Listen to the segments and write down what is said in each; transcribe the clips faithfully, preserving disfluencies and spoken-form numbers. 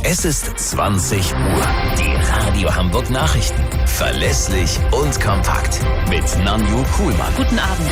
Es ist zwanzig Uhr. Die Radio Hamburg Nachrichten. Verlässlich und kompakt. Mit Nanju Kuhlmann. Guten Abend.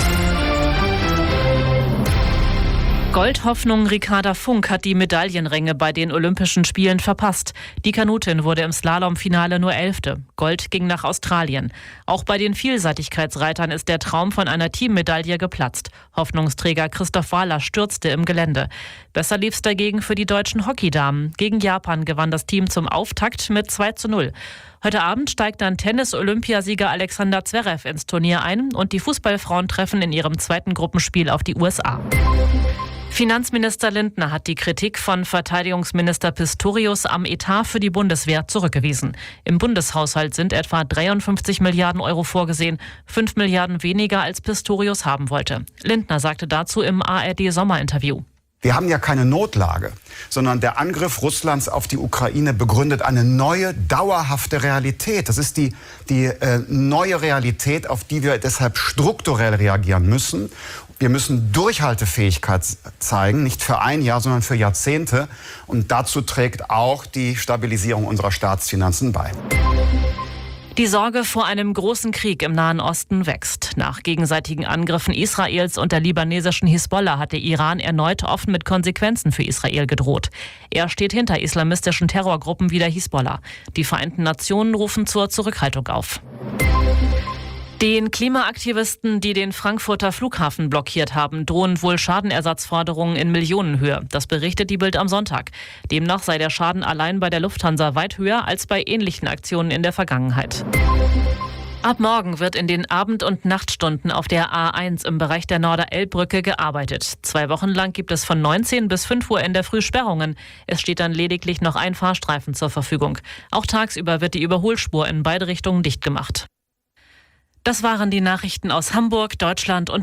Goldhoffnung Ricarda Funk hat die Medaillenränge bei den Olympischen Spielen verpasst. Die Kanutin wurde im Slalomfinale nur Elfte. Gold ging nach Australien. Auch bei den Vielseitigkeitsreitern ist der Traum von einer Teammedaille geplatzt. Hoffnungsträger Christoph Wahler stürzte im Gelände. Besser lief's dagegen für die deutschen Hockeydamen. Gegen Japan gewann das Team zum Auftakt mit zwei zu null. Heute Abend steigt dann Tennis-Olympiasieger Alexander Zverev ins Turnier ein und die Fußballfrauen treffen in ihrem zweiten Gruppenspiel auf die U S A. Finanzminister Lindner hat die Kritik von Verteidigungsminister Pistorius am Etat für die Bundeswehr zurückgewiesen. Im Bundeshaushalt sind etwa dreiundfünfzig Milliarden Euro vorgesehen, fünf Milliarden weniger als Pistorius haben wollte. Lindner sagte dazu im A R D-Sommerinterview. Wir haben ja keine Notlage, sondern der Angriff Russlands auf die Ukraine begründet eine neue, dauerhafte Realität. Das ist die, die äh, neue Realität, auf die wir deshalb strukturell reagieren müssen. Wir müssen Durchhaltefähigkeit zeigen, nicht für ein Jahr, sondern für Jahrzehnte. Und dazu trägt auch die Stabilisierung unserer Staatsfinanzen bei. Die Sorge vor einem großen Krieg im Nahen Osten wächst. Nach gegenseitigen Angriffen Israels und der libanesischen Hisbollah hat der Iran erneut offen mit Konsequenzen für Israel gedroht. Er steht hinter islamistischen Terrorgruppen wie der Hisbollah. Die Vereinten Nationen rufen zur Zurückhaltung auf. Den Klimaaktivisten, die den Frankfurter Flughafen blockiert haben, drohen wohl Schadenersatzforderungen in Millionenhöhe. Das berichtet die Bild am Sonntag. Demnach sei der Schaden allein bei der Lufthansa weit höher als bei ähnlichen Aktionen in der Vergangenheit. Ab morgen wird in den Abend- und Nachtstunden auf der A eins im Bereich der Norder-Elb-Brücke gearbeitet. Zwei Wochen lang gibt es von neunzehn bis fünf Uhr in der Früh Sperrungen. Es steht dann lediglich noch ein Fahrstreifen zur Verfügung. Auch tagsüber wird die Überholspur in beide Richtungen dicht gemacht. Das waren die Nachrichten aus Hamburg, Deutschland und